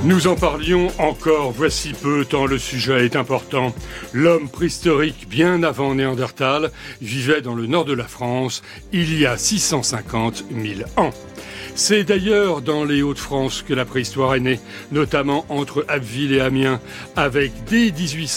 Nous en parlions encore voici peu, tant le sujet est important. L'homme préhistorique, bien avant Néandertal, vivait dans le nord de la France, il y a 650 000 ans. C'est d'ailleurs dans les Hauts-de-France que la préhistoire est née, notamment entre Abbeville et Amiens, avec dès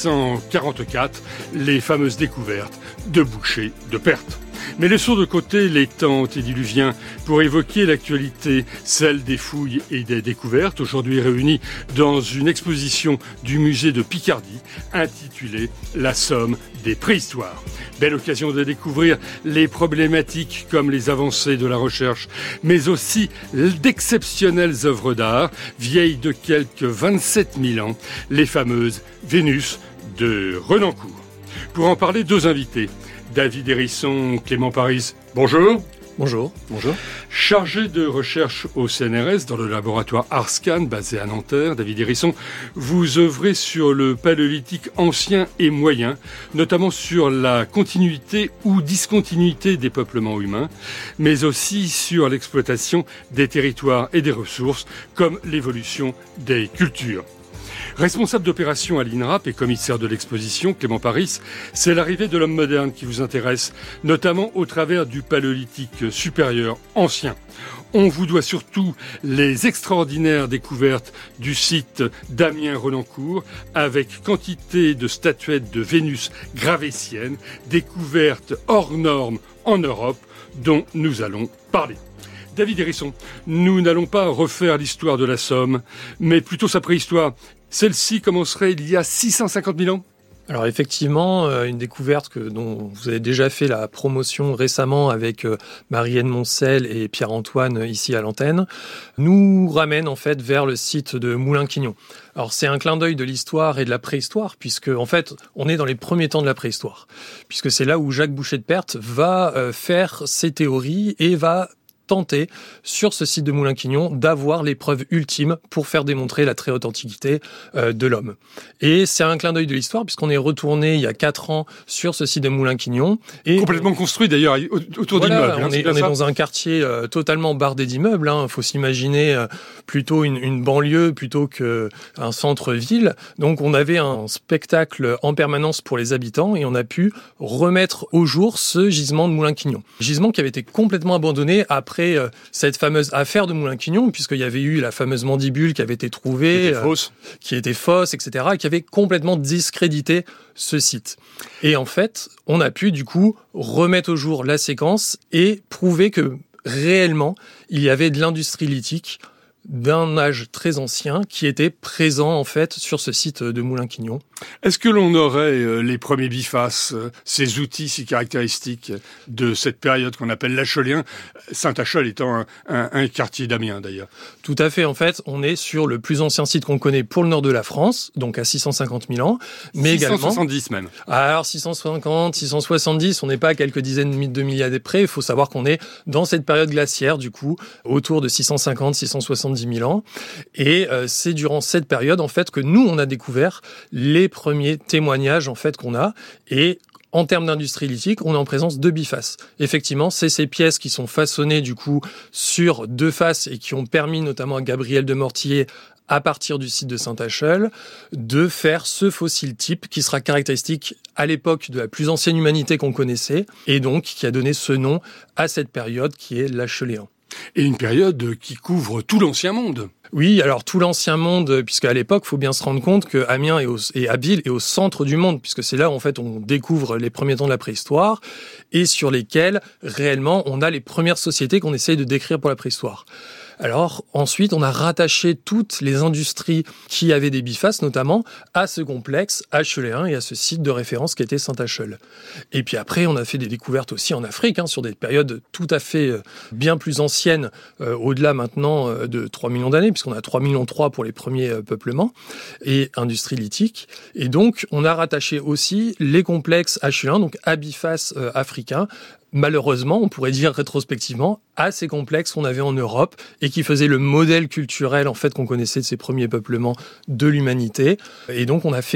1844 les fameuses découvertes de bouchers de Perthes. Mais laissons de côté les temps antédiluviens pour évoquer l'actualité, celle des fouilles et des découvertes, aujourd'hui réunies dans une exposition du musée de Picardie intitulée « La somme des préhistoires ». Belle occasion de découvrir les problématiques comme les avancées de la recherche, mais aussi d'exceptionnelles œuvres d'art, vieilles de quelques 27 000 ans, les fameuses Vénus de Renancourt. Pour en parler, deux invités. David Hérisson, Clément Paris, bonjour. Bonjour. Bonjour. Chargé de recherche au CNRS dans le laboratoire Arscan basé à Nanterre, David Hérisson, vous œuvrez sur le paléolithique ancien et moyen, notamment sur la continuité ou discontinuité des peuplements humains, mais aussi sur l'exploitation des territoires et des ressources, comme l'évolution des cultures. Responsable d'opération à l'INRAP et commissaire de l'exposition, Clément Paris, c'est l'arrivée de l'homme moderne qui vous intéresse, notamment au travers du paléolithique supérieur ancien. On vous doit surtout les extraordinaires découvertes du site d'Amiens-Renancourt, avec quantité de statuettes de Vénus gravétiennes, découvertes hors normes en Europe, dont nous allons parler. David Hérisson, nous n'allons pas refaire l'histoire de la Somme, mais plutôt sa préhistoire. Celle-ci commencerait il y a 650 000 ans ? Alors effectivement, une découverte dont vous avez déjà fait la promotion récemment avec Marie-Hélène Moncel et Pierre-Antoine ici à l'antenne, nous ramène en fait vers le site de Moulins-Quignon. Alors c'est un clin d'œil de l'histoire et de la préhistoire, puisque en fait on est dans les premiers temps de la préhistoire, puisque c'est là où Jacques Boucher de Perthes va faire ses théories et va tenter, sur ce site de Moulins-Quignon, d'avoir les preuves ultimes pour faire démontrer la très haute antiquité de l'homme. Et c'est un clin d'œil de l'histoire, puisqu'on est retourné il y a 4 ans sur ce site de Moulins-Quignon. Et complètement construit d'ailleurs, autour d'immeubles. On est dans un quartier totalement bardé d'immeubles. Il faut s'imaginer plutôt une banlieue plutôt qu'un centre-ville. Donc on avait un spectacle en permanence pour les habitants et on a pu remettre au jour ce gisement de Moulins-Quignon. Gisement qui avait été complètement abandonné après cette fameuse affaire de Moulins-Quignon, puisqu'il y avait eu la fameuse mandibule qui avait été trouvée, qui était fausse, etc., et qui avait complètement discrédité ce site. Et en fait, on a pu du coup remettre au jour la séquence et prouver que réellement, il y avait de l'industrie lithique d'un âge très ancien qui était présent en fait sur ce site de Moulins-Quignon. Est-ce que l'on aurait les premiers bifaces, ces outils si caractéristiques de cette période qu'on appelle l'Achelien, Saint-Achel étant un quartier d'Amiens d'ailleurs? Tout à fait, en fait, on est sur le plus ancien site qu'on connaît pour le nord de la France, donc à 650 000 ans, mais 670 même. Alors 650, 670, on n'est pas à quelques dizaines de milliers près, il faut savoir qu'on est dans cette période glaciaire du coup, autour de 650, 670 000 ans, et c'est durant cette période en fait que nous on a découvert les premiers témoignages en fait qu'on a, et en termes d'industrie lithique, on est en présence de bifaces. Effectivement, c'est ces pièces qui sont façonnées du coup sur 2 faces et qui ont permis notamment à Gabriel de Mortier, à partir du site de Saint-Achel, de faire ce fossile type qui sera caractéristique à l'époque de la plus ancienne humanité qu'on connaissait, et donc qui a donné ce nom à cette période qui est l'Acheléen. Et une période qui couvre tout l'ancien monde. Oui, alors tout l'ancien monde, puisqu'à l'époque, il faut bien se rendre compte que Amiens et Abbeville est au centre du monde, puisque c'est là où en fait on découvre les premiers temps de la préhistoire et sur lesquels réellement on a les premières sociétés qu'on essaye de décrire pour la préhistoire. Alors ensuite, on a rattaché toutes les industries qui avaient des bifaces, notamment à ce complexe acheléen et à ce site de référence qui était Saint-Achel. Et puis après, on a fait des découvertes aussi en Afrique, sur des périodes tout à fait bien plus anciennes, au-delà maintenant de 3 millions d'années, puisqu'on a 3,3 millions pour les premiers peuplements et industries lithiques. Et donc, on a rattaché aussi les complexes acheléens, donc à bifaces africains, malheureusement, on pourrait dire rétrospectivement, à ces complexes qu'on avait en Europe et qui faisaient le modèle culturel en fait qu'on connaissait de ces premiers peuplements de l'humanité. Et donc on a fait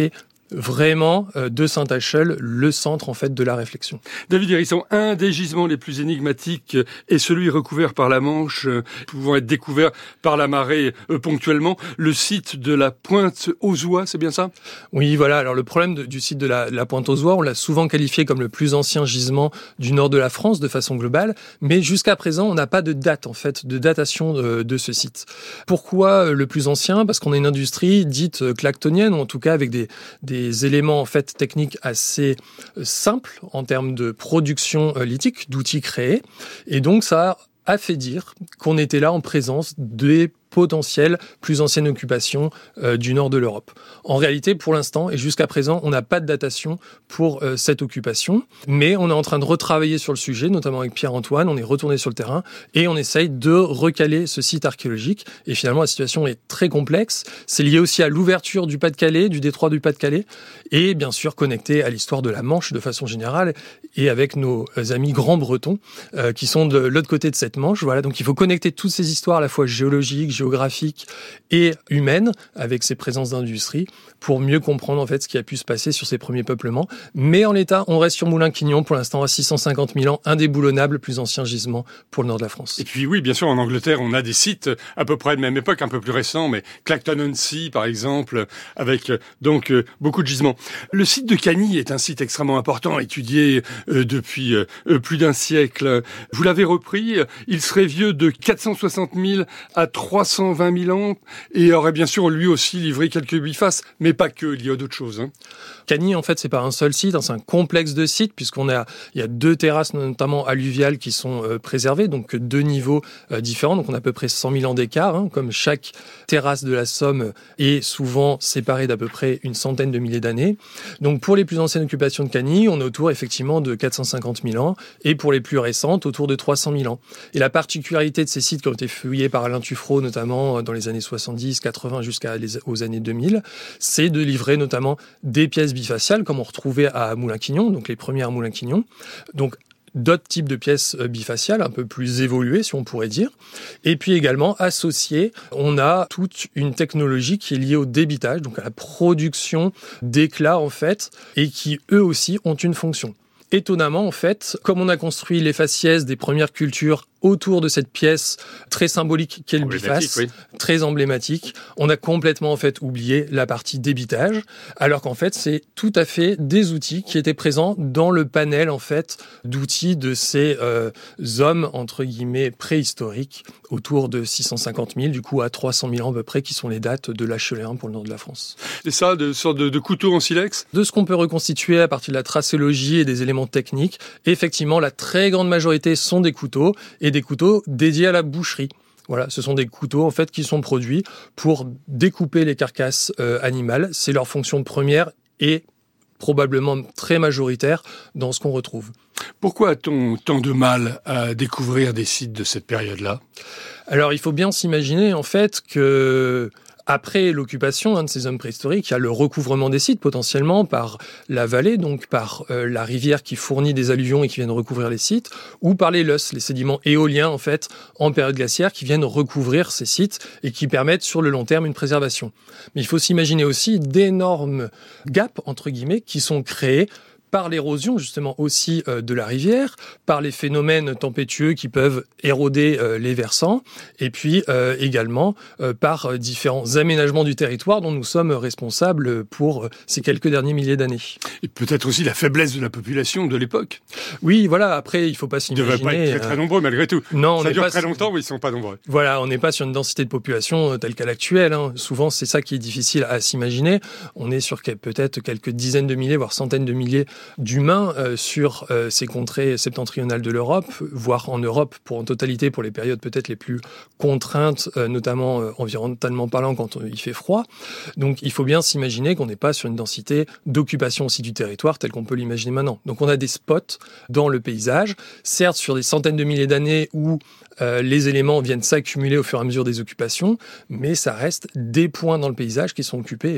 vraiment de Saint-Achel le centre en fait de la réflexion. David Hérisson, un des gisements les plus énigmatiques est celui recouvert par la Manche, pouvant être découvert par la marée ponctuellement, le site de la Pointe-aux-Oies, c'est bien ça? Oui, voilà. Alors le problème du site de la Pointe-aux-Oies, on l'a souvent qualifié comme le plus ancien gisement du nord de la France de façon globale, mais jusqu'à présent, on n'a pas de date en fait, de datation de ce site. Pourquoi le plus ancien? Parce qu'on a une industrie dite clactonienne, ou en tout cas avec des éléments en fait techniques assez simples en termes de production lithique, d'outils créés, et donc ça a fait dire qu'on était là en présence des potentielle plus ancienne occupation du nord de l'Europe. En réalité, pour l'instant, et jusqu'à présent, on n'a pas de datation pour cette occupation, mais on est en train de retravailler sur le sujet, notamment avec Pierre-Antoine, on est retourné sur le terrain, et on essaye de recaler ce site archéologique, et finalement, la situation est très complexe. C'est lié aussi à l'ouverture du Pas-de-Calais, du détroit du Pas-de-Calais, et bien sûr connecté à l'histoire de la Manche de façon générale, et avec nos amis grands-bretons, qui sont de l'autre côté de cette Manche. Voilà, donc il faut connecter toutes ces histoires à la fois géologiques, géographique et humaine avec ces présences d'industrie pour mieux comprendre en fait ce qui a pu se passer sur ces premiers peuplements. Mais en l'état, on reste sur Moulins-Quignon pour l'instant à 650 000 ans, indéboulonnable, le plus ancien gisement pour le nord de la France. Et puis oui, bien sûr, en Angleterre, on a des sites à peu près de même époque, un peu plus récents, mais Clacton-on-Sea par exemple, avec donc beaucoup de gisements. Le site de Cagny est un site extrêmement important, étudié depuis plus d'un siècle. Vous l'avez repris, il serait vieux de 460 000 à 320 000 ans et aurait bien sûr lui aussi livré quelques bifaces, mais pas que, il y a d'autres choses. Cagny, en fait, c'est pas un seul site, c'est un complexe de sites, il y a 2 terrasses, notamment alluviales, qui sont préservées, donc 2 niveaux différents, donc on a à peu près 100 000 ans d'écart, comme chaque terrasse de la Somme est souvent séparée d'à peu près une centaine de milliers d'années. Donc pour les plus anciennes occupations de Cagny, on est autour effectivement de 450 000 ans, et pour les plus récentes, autour de 300 000 ans. Et la particularité de ces sites qui ont été fouillés par Alain Tuffreau, notamment dans les années 70, 80 jusqu'aux années 2000, c'est de livrer notamment des pièces bifaciales, comme on retrouvait à Moulins-Quignon, donc les premières à Moulins-Quignon. Donc d'autres types de pièces bifaciales, un peu plus évoluées, si on pourrait dire. Et puis également, associé, on a toute une technologie qui est liée au débitage, donc à la production d'éclats, en fait, et qui, eux aussi, ont une fonction. Étonnamment, en fait, comme on a construit les faciès des premières cultures autour de cette pièce très symbolique qu'est le biface, oui, très emblématique, on a complètement en fait oublié la partie débitage, alors qu'en fait c'est tout à fait des outils qui étaient présents dans le panel en fait d'outils de ces hommes entre guillemets préhistoriques autour de 650 000, du coup à 300 000 ans à peu près, qui sont les dates de l'Acheléen pour le nord de la France. C'est ça, de sorte de couteau en silex? De ce qu'on peut reconstituer à partir de la tracéologie et des éléments techniques, effectivement la très grande majorité sont des couteaux, et des couteaux dédiés à la boucherie. Voilà, ce sont des couteaux en fait qui sont produits pour découper les carcasses animales. C'est leur fonction première et probablement très majoritaire dans ce qu'on retrouve. Pourquoi a-t-on tant de mal à découvrir des sites de cette période-là? Alors, il faut bien s'imaginer en fait que après l'occupation de ces hommes préhistoriques, il y a le recouvrement des sites potentiellement par la vallée, donc par la rivière qui fournit des alluvions et qui viennent recouvrir les sites, ou par les loess, les sédiments éoliens en fait en période glaciaire qui viennent recouvrir ces sites et qui permettent sur le long terme une préservation. Mais il faut s'imaginer aussi d'énormes gaps entre guillemets qui sont créés par l'érosion justement aussi de la rivière, par les phénomènes tempétueux qui peuvent éroder les versants, et puis également par différents aménagements du territoire dont nous sommes responsables pour ces quelques derniers milliers d'années. Et peut-être aussi la faiblesse de la population de l'époque. Oui, voilà, après il ne faut pas s'imaginer... Ils ne devraient pas être très nombreux malgré tout. Non, ça dure très longtemps, mais ils ne sont pas nombreux. Voilà, on n'est pas sur une densité de population telle qu'à l'actuelle. Souvent, c'est ça qui est difficile à s'imaginer. On est sur peut-être quelques dizaines de milliers, voire centaines de milliers d'humains sur ces contrées septentrionales de l'Europe, voire en Europe en totalité pour les périodes peut-être les plus contraintes, notamment environnementalement parlant quand il fait froid. Donc il faut bien s'imaginer qu'on n'est pas sur une densité d'occupation aussi du territoire telle qu'on peut l'imaginer maintenant. Donc on a des spots dans le paysage, certes sur des centaines de milliers d'années où les éléments viennent s'accumuler au fur et à mesure des occupations, mais ça reste des points dans le paysage qui sont occupés et pas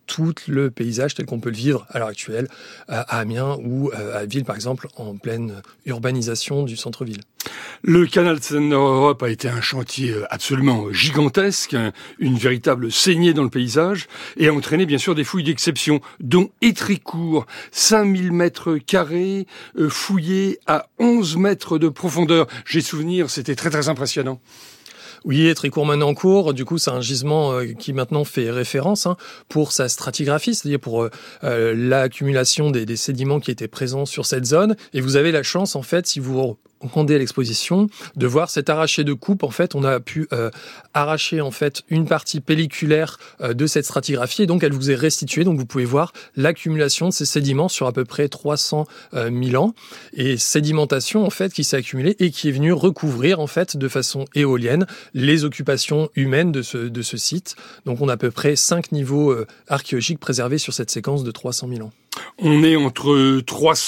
tout le paysage tel qu'on peut le vivre à l'heure actuelle à Amiens ou à Abbeville, par exemple, en pleine urbanisation du centre-ville. Le canal Seine-Nord-Europe a été un chantier absolument gigantesque, une véritable saignée dans le paysage, et a entraîné bien sûr des fouilles d'exception, dont Étricourt, 5000 mètres carrés, fouillés à 11 mètres de profondeur. J'ai souvenir, c'était très très impressionnant. Oui, Étricourt-Menancourt, du coup, c'est un gisement qui maintenant fait référence pour sa stratigraphie, c'est-à-dire pour l'accumulation des sédiments qui étaient présents sur cette zone. Et vous avez la chance, en fait, si vous rendez à l'exposition, de voir cet arraché de coupe. En fait, on a pu arracher en fait une partie pelliculaire de cette stratigraphie, et donc elle vous est restituée. Donc vous pouvez voir l'accumulation de ces sédiments sur à peu près 300 000 ans, et sédimentation en fait qui s'est accumulée et qui est venue recouvrir en fait de façon éolienne les occupations humaines de ce site. Donc on a à peu près 5 niveaux archéologiques préservés sur cette séquence de 300 000 ans. On est entre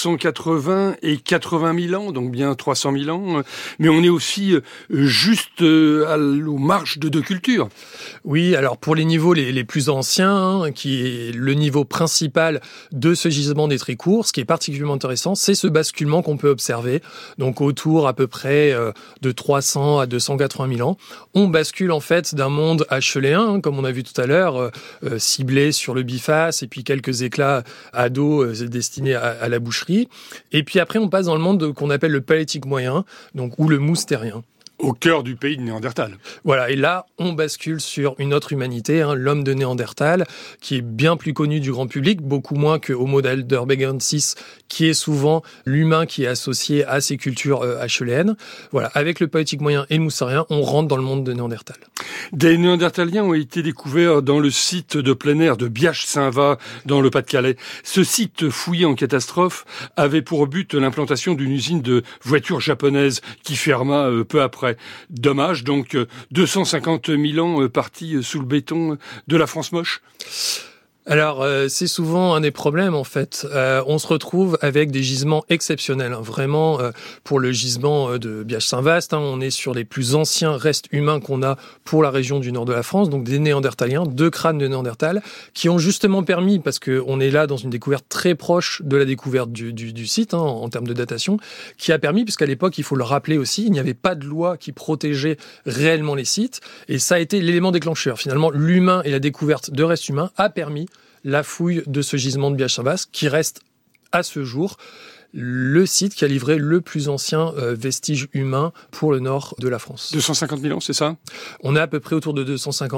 380 et 80 000 ans, donc bien 300 000 ans, mais on est aussi juste aux marges de deux cultures. Oui, alors pour les niveaux les plus anciens, qui est le niveau principal de ce gisement d'Étricourt, ce qui est particulièrement intéressant, c'est ce basculement qu'on peut observer, donc autour à peu près de 300 à 280 000 ans. On bascule en fait d'un monde acheléen, comme on a vu tout à l'heure, ciblé sur le biface, et puis quelques éclats à d'eau destinés à la boucherie. Et puis après, on passe dans le monde qu'on appelle le paléolithique moyen, donc ou le moustérien. Au cœur du pays de Néandertal. Voilà, et là, on bascule sur une autre humanité, l'homme de Néandertal, qui est bien plus connu du grand public, beaucoup moins que Homo heidelbergensis, qui est souvent l'humain qui est associé à ces cultures acheléennes. Voilà, avec le paléolithique moyen et le moustérien, on rentre dans le monde de Néandertal. Des Néandertaliens ont été découverts dans le site de plein air de Biache-Saint-Va, dans le Pas-de-Calais. Ce site fouillé en catastrophe avait pour but l'implantation d'une usine de voitures japonaises qui ferma peu après. Dommage, donc 250 000 ans partis sous le béton de la France moche. Alors, c'est souvent un des problèmes, en fait. On se retrouve avec des gisements exceptionnels. Vraiment, pour le gisement de Biache-Saint-Vaast, on est sur les plus anciens restes humains qu'on a pour la région du nord de la France, donc des Néandertaliens, 2 crânes de Néandertal, qui ont justement permis, parce qu'on est là dans une découverte très proche de la découverte du site, en termes de datation, qui a permis, puisqu'à l'époque, il faut le rappeler aussi, il n'y avait pas de loi qui protégeait réellement les sites, et ça a été l'élément déclencheur. Finalement, l'humain et la découverte de restes humains a permis la fouille de ce gisement de Biache-Saint-Vaast, qui reste à ce jour le site qui a livré le plus ancien vestige humain pour le nord de la France. 250 000 ans, c'est ça ? On est à peu près autour de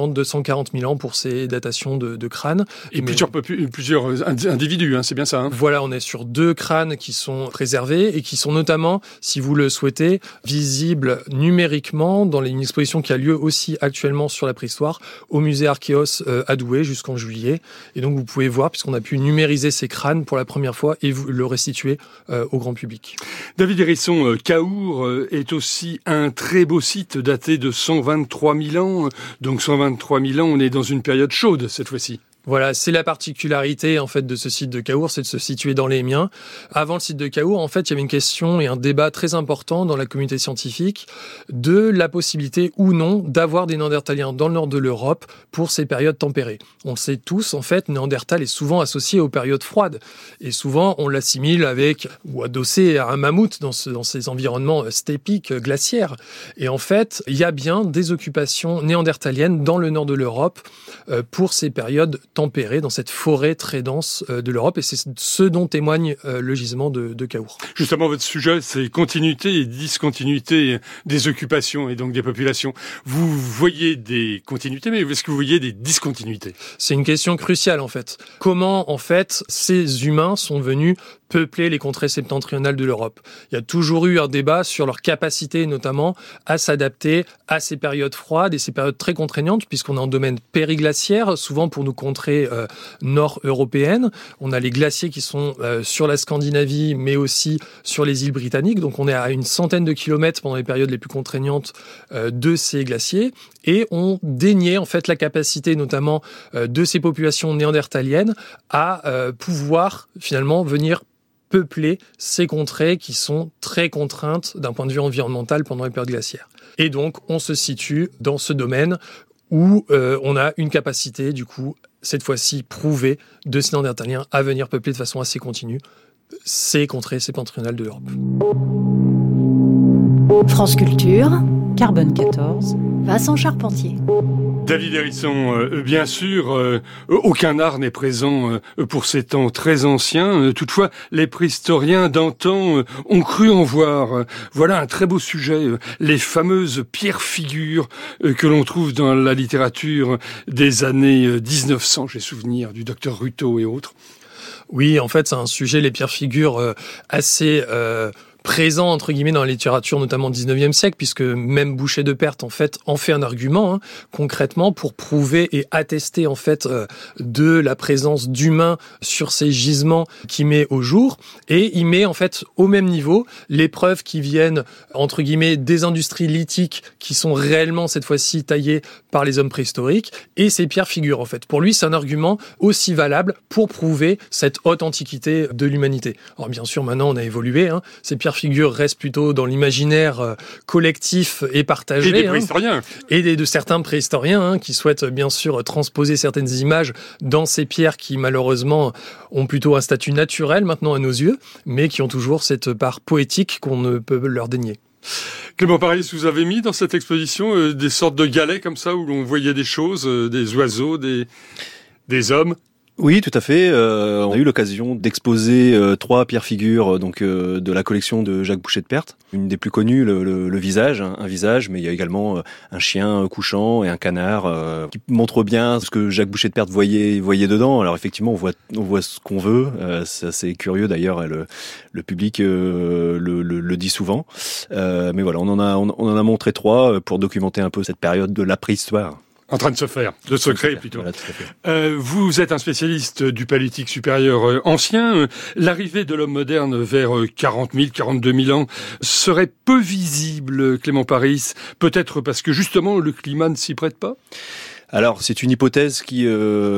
240 000 ans pour ces datations de crânes. Et plusieurs individus, c'est bien ça. Voilà, on est sur 2 crânes qui sont préservés et qui sont notamment, si vous le souhaitez, visibles numériquement dans une exposition qui a lieu aussi actuellement sur la préhistoire au musée Archéos à Douai jusqu'en juillet. Et donc vous pouvez voir, puisqu'on a pu numériser ces crânes pour la première fois et vous le restituer au grand public. David Hérisson, Caours est aussi un très beau site daté de 123 000 ans. Donc 123 000 ans, on est dans une période chaude cette fois-ci. Voilà, c'est la particularité en fait de ce site de Caours, c'est de se situer dans les Miens. Avant le site de Caours, en fait, il y avait une question et un débat très important dans la communauté scientifique de la possibilité ou non d'avoir des Néandertaliens dans le nord de l'Europe pour ces périodes tempérées. On le sait tous, en fait, Néandertal est souvent associé aux périodes froides et souvent on l'assimile avec ou adossé à un mammouth dans ces environnements stépiques, glaciaires. Et en fait, il y a bien des occupations néandertaliennes dans le nord de l'Europe pour ces périodes tempéré dans cette forêt très dense de l'Europe, et c'est ce dont témoigne le gisement de Caours. Justement, votre sujet, c'est continuité et discontinuité des occupations et donc des populations. Vous voyez des continuités, mais est-ce que vous voyez des discontinuités ? C'est une question cruciale, en fait. Comment, en fait, ces humains sont venus peupler les contrées septentrionales de l'Europe. Il y a toujours eu un débat sur leur capacité, notamment, à s'adapter à ces périodes froides et ces périodes très contraignantes, puisqu'on est en domaine périglaciaire, souvent pour nos contrées nord-européennes. On a les glaciers qui sont sur la Scandinavie, mais aussi sur les îles britanniques. Donc on est à une centaine de kilomètres pendant les périodes les plus contraignantes de ces glaciers. Et on déniait, en fait, la capacité, notamment, de ces populations néandertaliennes à pouvoir, finalement, venir peupler ces contrées qui sont très contraintes d'un point de vue environnemental pendant les périodes glaciaires. Et donc, on se situe dans ce domaine où on a une capacité, du coup, cette fois-ci prouvée, de ces Néandertaliens à venir peupler de façon assez continue ces contrées septentrionales de l'Europe. France Culture, Carbone 14, Vincent Charpentier. David Hérisson, bien sûr, aucun art n'est présent pour ces temps très anciens. Toutefois, les préhistoriens d'antan ont cru en voir. Voilà un très beau sujet, les fameuses pierres-figures que l'on trouve dans la littérature des années 1900. J'ai souvenir du docteur Ruteau et autres. Oui, en fait, c'est un sujet, les pierres-figures, assez présent, entre guillemets, dans la littérature, notamment au 19e siècle, puisque même Boucher de Perthes, en fait, en fait un argument, concrètement, pour prouver et attester, en fait, de la présence d'humains sur ces gisements qu'il met au jour. Et il met, en fait, au même niveau, les preuves qui viennent, entre guillemets, des industries lithiques, qui sont réellement, cette fois-ci, taillées par les hommes préhistoriques, et ces pierres-figures, en fait. Pour lui, c'est un argument aussi valable pour prouver cette haute antiquité de l'humanité. Alors, bien sûr, maintenant, on a évolué, ces pierres-figures restent plutôt dans l'imaginaire collectif et partagé. Et des préhistoriens. Et de certains préhistoriens qui souhaitent, bien sûr, transposer certaines images dans ces pierres qui, malheureusement, ont plutôt un statut naturel, maintenant, à nos yeux, mais qui ont toujours cette part poétique qu'on ne peut leur dénier. Clément Paris, vous avez mis dans cette exposition des sortes de galets comme ça où l'on voyait des choses, des oiseaux, des hommes. Oui, tout à fait. On a eu l'occasion d'exposer 3 pierres-figures de la collection de Jacques Boucher de Perthes. Une des plus connues, le visage, un visage, mais il y a également un chien couchant et un canard qui montre bien ce que Jacques Boucher de Perthes voyait dedans. Alors effectivement, on voit ce qu'on veut. C'est assez curieux d'ailleurs. Le public le dit souvent. Mais voilà, on en a montré 3 pour documenter un peu cette période de la préhistoire. En train de se faire, de se créer plutôt. Voilà, tout à fait. Vous êtes un spécialiste du paléolithique supérieur ancien. L'arrivée de l'homme moderne vers 40 000, 42 000 ans serait peu visible, Clément Paris, peut-être parce que justement le climat ne s'y prête pas ? Alors, c'est une hypothèse qui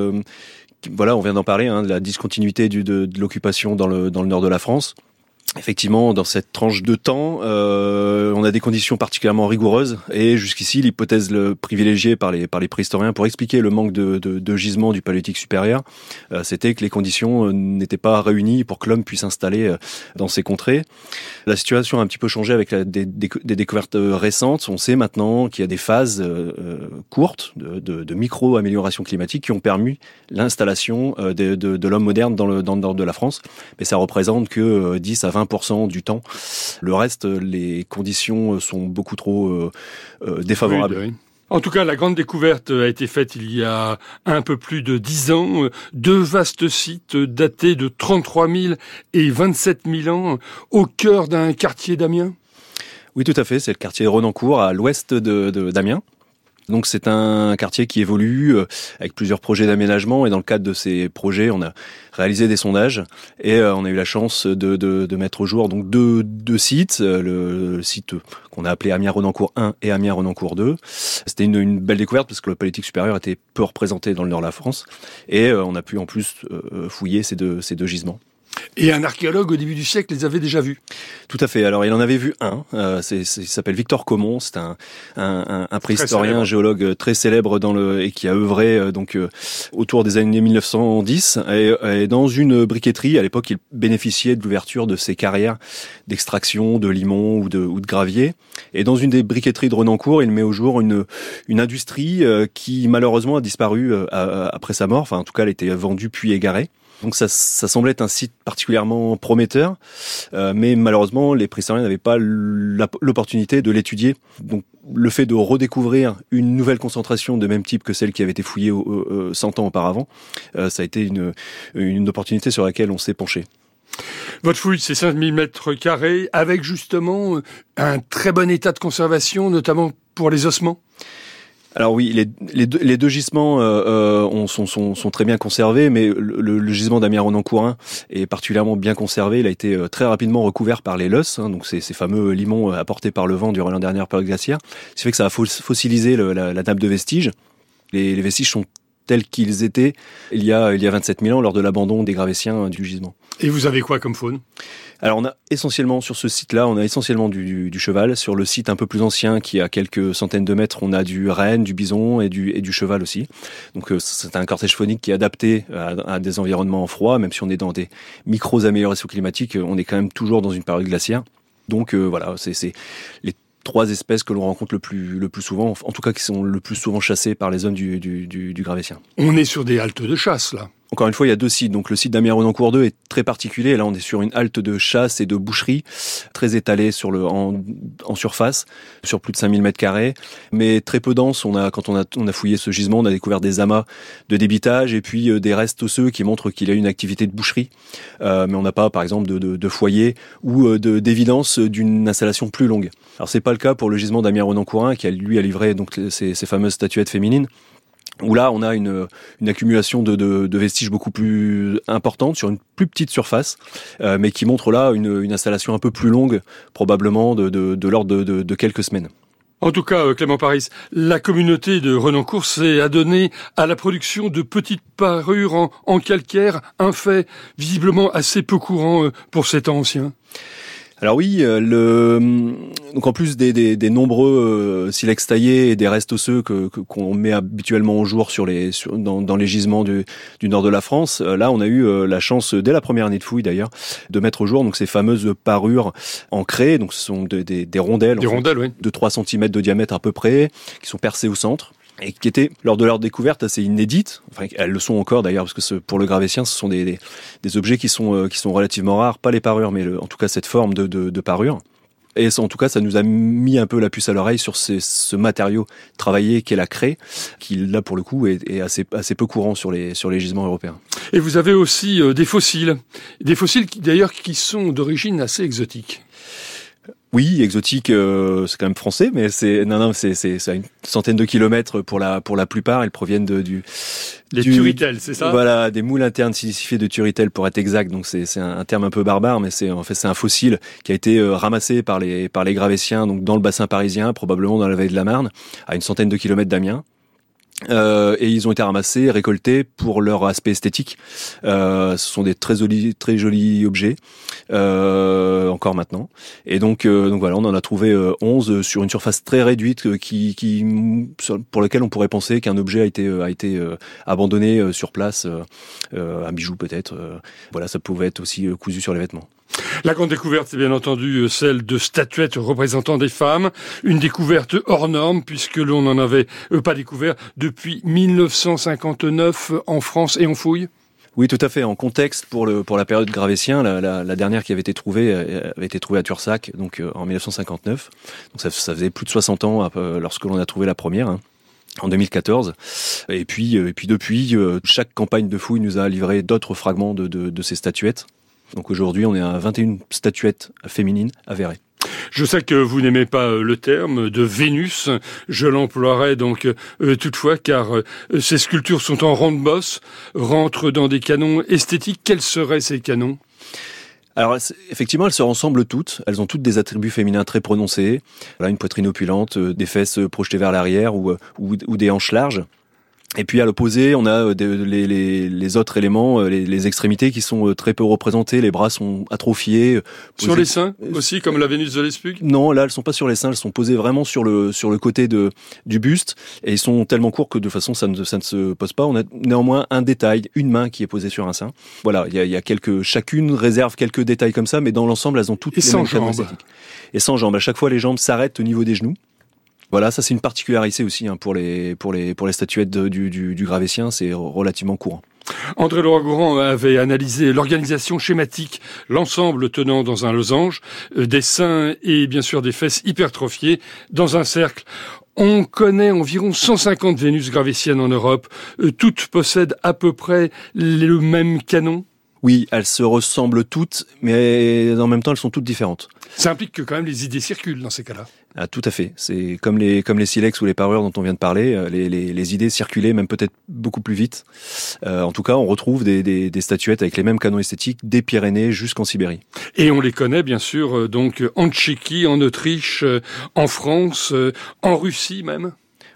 voilà, on vient d'en parler, de la discontinuité de l'occupation dans le nord de la France. Effectivement, dans cette tranche de temps, on a des conditions particulièrement rigoureuses et jusqu'ici, l'hypothèse privilégiée par les préhistoriens pour expliquer le manque de gisements du paléolithique supérieur, c'était que les conditions n'étaient pas réunies pour que l'homme puisse s'installer dans ces contrées. La situation a un petit peu changé avec des découvertes récentes. On sait maintenant qu'il y a des phases courtes de micro-améliorations climatiques qui ont permis l'installation de l'homme moderne dans le nord de la France. Mais ça représente que 10 à 20% du temps. Le reste, les conditions sont beaucoup trop défavorables. Oui. En tout cas, la grande découverte a été faite il y a un peu plus de 10 ans. 2 vastes sites datés de 33 000 et 27 000 ans au cœur d'un quartier d'Amiens. Oui, tout à fait. C'est le quartier Renancourt à l'ouest d'Amiens. Donc c'est un quartier qui évolue avec plusieurs projets d'aménagement et dans le cadre de ces projets, on a réalisé des sondages et on a eu la chance de mettre au jour donc deux sites, le site qu'on a appelé Amiens-Renancourt 1 et Amiens-Renancourt 2. C'était une belle découverte parce que le paléolithique supérieur était peu représenté dans le nord de la France et on a pu en plus fouiller ces deux gisements. Et un archéologue au début du siècle les avait déjà vus. Tout à fait. Alors il en avait vu un. Il s'appelle Victor Comon. C'est un préhistorien géologue très célèbre et qui a œuvré autour des années 1910 et dans une briqueterie. À l'époque, il bénéficiait de l'ouverture de ses carrières d'extraction de limon ou de gravier. Et dans une des briqueteries de Renancourt, il met au jour une industrie qui malheureusement a disparu après sa mort. Enfin, en tout cas, elle était vendue puis égarée. Donc ça semblait être un site particulièrement prometteur, mais malheureusement les préhistoriens n'avaient pas l'opportunité de l'étudier. Donc le fait de redécouvrir une nouvelle concentration de même type que celle qui avait été fouillée 100 ans auparavant, ça a été une opportunité sur laquelle on s'est penché. Votre fouille, c'est 5000 mètres carrés, avec justement un très bon état de conservation, notamment pour les ossements. Alors oui, les deux gisements sont très bien conservés, mais le gisement d'Amiens-Renancourt 1 est particulièrement bien conservé. Il a été très rapidement recouvert par les loess, donc ces fameux limons apportés par le vent durant la dernière période glaciaire. Ce qui fait que ça a fossilisé la nappe de vestiges. Les vestiges sont tels qu'ils étaient il y a 27 000 ans lors de l'abandon des Gravétiens du gisement. Et vous avez quoi comme faune ? Alors on a essentiellement sur ce site-là, du cheval. Sur le site un peu plus ancien qui a quelques centaines de mètres, on a du renne, du bison et du cheval aussi. Donc c'est un cortège faunique qui est adapté à des environnements froids, même si on est dans des micro-améliorations climatiques, on est quand même toujours dans une période glaciaire. Donc voilà, c'est les 3 espèces que l'on rencontre le plus souvent, en tout cas qui sont le plus souvent chassées par les hommes du Gravétien. On est sur des haltes de chasse là. Encore une fois, il y a 2 sites. Donc le site d'Amiens-Renancourt 2 est très particulier. Là, on est sur une halte de chasse et de boucherie, très étalée en surface, sur plus de 5000 mètres carrés, mais très peu dense. Quand on a fouillé ce gisement, on a découvert des amas de débitage et puis des restes osseux qui montrent qu'il y a une activité de boucherie. Mais on n'a pas, par exemple, de foyer ou d'évidence d'une installation plus longue. Alors c'est pas le cas pour le gisement d'Amiens-Renancourt 1 qui a livré donc ces fameuses statuettes féminines, où là on a une accumulation de vestiges beaucoup plus importante sur une plus petite surface, mais qui montre là une installation un peu plus longue, probablement de l'ordre de quelques semaines. En tout cas, Clément Paris, la communauté de Renancourt s'est adonnée à la production de petites parures en calcaire, un fait visiblement assez peu courant pour ces temps anciens. Alors oui, donc en plus des nombreux silex taillés et des restes osseux qu'on met habituellement au jour dans les gisements du nord de la France, là on a eu la chance dès la première année de fouille d'ailleurs de mettre au jour donc ces fameuses parures en craie, donc ce sont des rondelles, Oui. De 3 cm de diamètre à peu près, qui sont percées au centre. Et qui étaient, lors de leur découverte, assez inédites. Enfin, elles le sont encore d'ailleurs, parce que pour le Gravétien, ce sont des objets qui sont relativement rares, pas les parures, mais en tout cas cette forme de parure. Et ça, en tout cas, ça nous a mis un peu la puce à l'oreille sur ce matériau travaillé qu'est la craie, qui là pour le coup est assez peu courant sur les gisements européens. Et vous avez aussi des fossiles qui sont d'origine assez exotique. Oui, exotique, c'est quand même français, mais c'est à une centaine de kilomètres pour la plupart. Elles proviennent Les turritelles, c'est ça ? Voilà, des moules internes silicifiés de turritelles pour être exact. Donc c'est un terme un peu barbare, mais c'est un fossile qui a été ramassé par les Gravétiens, donc dans le bassin parisien, probablement dans la vallée de la Marne, à une centaine de kilomètres d'Amiens. Et ils ont été ramassés et récoltés pour leur aspect esthétique. Ce sont des très jolis objets, encore maintenant. Et donc voilà, on en a trouvé 11 sur une surface très réduite pour laquelle on pourrait penser qu'un objet a été abandonné sur place, un bijou peut-être. Voilà, ça pouvait être aussi cousu sur les vêtements. La grande découverte, c'est bien entendu celle de statuettes représentant des femmes. Une découverte hors norme, puisque l'on n'en avait pas découvert depuis 1959 en France et en fouille. Oui, tout à fait. En contexte, pour la période Gravétien, la dernière qui avait été trouvée à Tursac, donc en 1959. Donc ça faisait plus de 60 ans lorsque l'on a trouvé la première. En 2014. Et puis depuis, chaque campagne de fouille nous a livré d'autres fragments de ces statuettes. Donc aujourd'hui, on est à 21 statuettes féminines avérées. Je sais que vous n'aimez pas le terme de Vénus. Je l'emploierai donc toutefois, car ces sculptures sont en ronde-bosse, rentrent dans des canons esthétiques. Quels seraient ces canons ? Alors effectivement, elles se ressemblent toutes. Elles ont toutes des attributs féminins très prononcés. Voilà, une poitrine opulente, des fesses projetées vers l'arrière ou des hanches larges. Et puis à l'opposé, on a les autres éléments, les extrémités qui sont très peu représentées. Les bras sont atrophiés. Sur les seins aussi, comme la Vénus de Lespuc ? Non, là elles sont pas sur les seins, elles sont posées vraiment sur le côté du buste, et ils sont tellement courts que de façon ça ne se pose pas. On a néanmoins un détail, une main qui est posée sur un sein. Voilà, il y a chacune réserve quelques détails comme ça, mais dans l'ensemble elles ont toutes les mêmes canons esthétiques. Et sans jambes. À chaque fois les jambes s'arrêtent au niveau des genoux. Voilà, ça c'est une particularité aussi pour les statuettes du Gravétien, c'est relativement courant. André Leroi-Gourhan avait analysé l'organisation schématique, l'ensemble tenant dans un losange, des seins et bien sûr des fesses hypertrophiées dans un cercle. On connaît environ 150 Vénus gravétiennes en Europe. Toutes possèdent à peu près le même canon. Oui, elles se ressemblent toutes, mais en même temps elles sont toutes différentes. Ça implique que quand même les idées circulent dans ces cas-là. Ah, tout à fait. C'est comme les silex ou les parures dont on vient de parler. Les idées circulaient même peut-être beaucoup plus vite. En tout cas, on retrouve des statuettes avec les mêmes canons esthétiques des Pyrénées jusqu'en Sibérie. Et on les connaît bien sûr donc en Tchéquie, en Autriche, en France, en Russie même.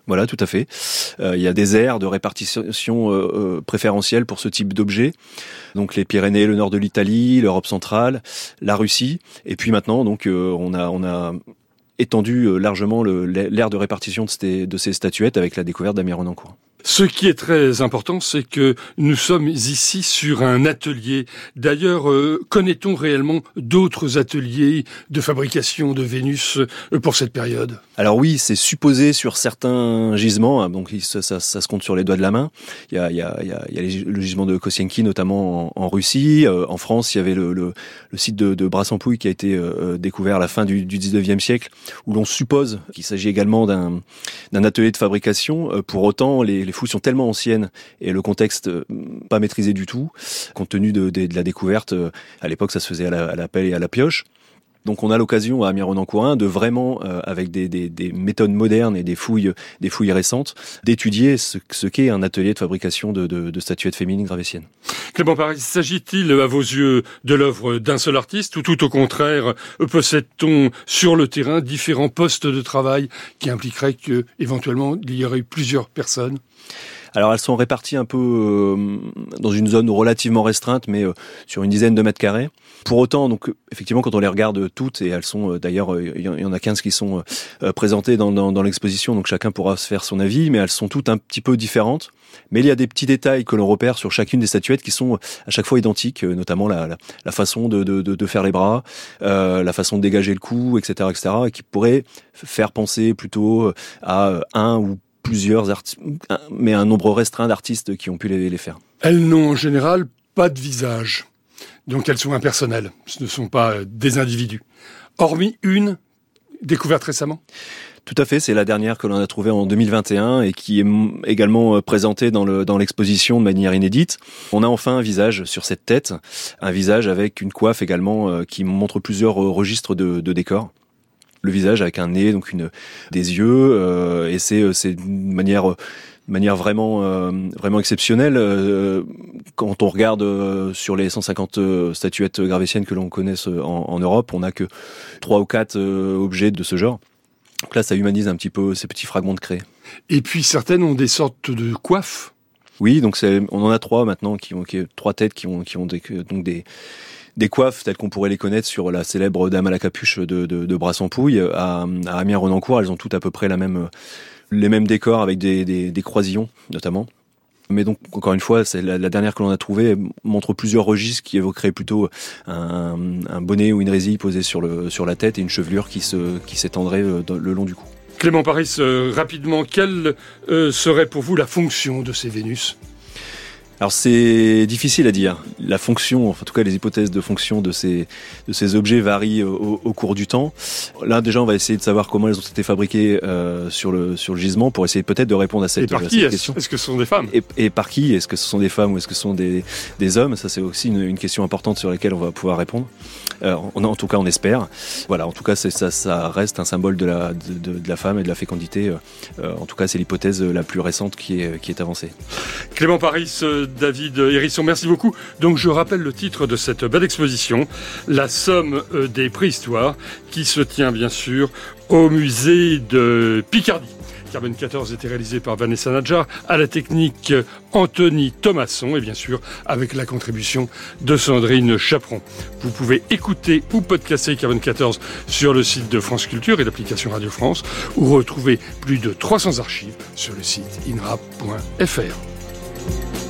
Voilà, tout à fait. Il y a des aires de répartition préférentielles pour ce type d'objet. Donc les Pyrénées, le nord de l'Italie, l'Europe centrale, la Russie. Et puis maintenant, donc on a étendu largement l'aire de répartition de ces statuettes avec la découverte d'Amiens-Renancourt. Ce qui est très important, c'est que nous sommes ici sur un atelier. D'ailleurs, connaît-on réellement d'autres ateliers de fabrication de Vénus pour cette période ? Alors oui, c'est supposé sur certains gisements, donc ça se compte sur les doigts de la main. Il y a le gisement de Kosienki, notamment en Russie. En France, il y avait le site de Brassempouille qui a été découvert à la fin du 19e siècle, où l'on suppose qu'il s'agit également d'un atelier de fabrication. Pour autant, les fouilles sont tellement anciennes et le contexte pas maîtrisé du tout, compte tenu de la découverte. À l'époque, ça se faisait à la pelle et à la pioche. Donc on a l'occasion à Amiens-Renancourt de vraiment, avec des méthodes modernes et des fouilles récentes, d'étudier ce qu'est un atelier de fabrication de statuettes féminines gravétiennes. Clément Paris, s'agit-il à vos yeux de l'œuvre d'un seul artiste ou tout au contraire, possède-t-on sur le terrain différents postes de travail qui impliqueraient que éventuellement il y aurait eu plusieurs personnes ? Alors elles sont réparties un peu dans une zone relativement restreinte, mais sur une dizaine de mètres carrés. Pour autant, donc effectivement, quand on les regarde toutes, et elles sont d'ailleurs, il y en a 15 qui sont présentées dans l'exposition, donc chacun pourra se faire son avis, mais elles sont toutes un petit peu différentes. Mais il y a des petits détails que l'on repère sur chacune des statuettes qui sont à chaque fois identiques, notamment la façon de faire les bras, la façon de dégager le cou, etc., et qui pourraient faire penser plutôt à un ou plusieurs mais un nombre restreint d'artistes qui ont pu les faire. Elles n'ont en général pas de visage, donc elles sont impersonnelles, ce ne sont pas des individus. Hormis une découverte récemment ? Tout à fait, c'est la dernière que l'on a trouvée en 2021 et qui est également présentée dans l'exposition de manière inédite. On a enfin un visage sur cette tête, un visage avec une coiffe également qui montre plusieurs registres de décors. Le visage avec un nez, donc des yeux, et c'est une manière vraiment exceptionnelle. Quand on regarde sur les 150 statuettes gravétiennes que l'on connaisse en Europe, on n'a que 3 ou 4 objets de ce genre. Donc là, ça humanise un petit peu ces petits fragments de craie. Et puis certaines ont des sortes de coiffes. Oui, donc on en a 3 maintenant, qui ont 3 têtes qui ont des coiffes telles qu'on pourrait les connaître sur la célèbre Dame à la capuche de Brassempouille. À Amiens-Renancourt, elles ont toutes à peu près les mêmes décors avec des croisillons notamment. Mais donc, encore une fois, c'est la dernière que l'on a trouvée montre plusieurs registres qui évoqueraient plutôt un bonnet ou une résille posée sur la tête et une chevelure qui s'étendrait le long du cou. Clément Paris, rapidement, quelle serait pour vous la fonction de ces Vénus ? Alors c'est difficile à dire. La fonction, en tout cas les hypothèses de fonction de ces objets varient au cours du temps. Là déjà on va essayer de savoir comment elles ont été fabriquées sur le gisement pour essayer peut-être de répondre à cette question. Et par qui est-ce que ce sont des femmes ? Et par qui ? Est-ce que ce sont des femmes ou est-ce que ce sont des hommes ? Ça c'est aussi une question importante sur laquelle on va pouvoir répondre. En tout cas on espère. Voilà, en tout cas ça reste un symbole de la femme et de la fécondité. En tout cas c'est l'hypothèse la plus récente qui est avancée. Clément Paris, David Hérisson, merci beaucoup. Donc je rappelle le titre de cette belle exposition, La somme des préhistoires, qui se tient bien sûr au musée de Picardie. Carbone 14 était réalisé par Vanessa Nadjar, à la technique Anthony Thomasson et bien sûr avec la contribution de Sandrine Chaperon. Vous pouvez écouter ou podcaster Carbone 14 sur le site de France Culture et l'application Radio France ou retrouver plus de 300 archives sur le site inrap.fr.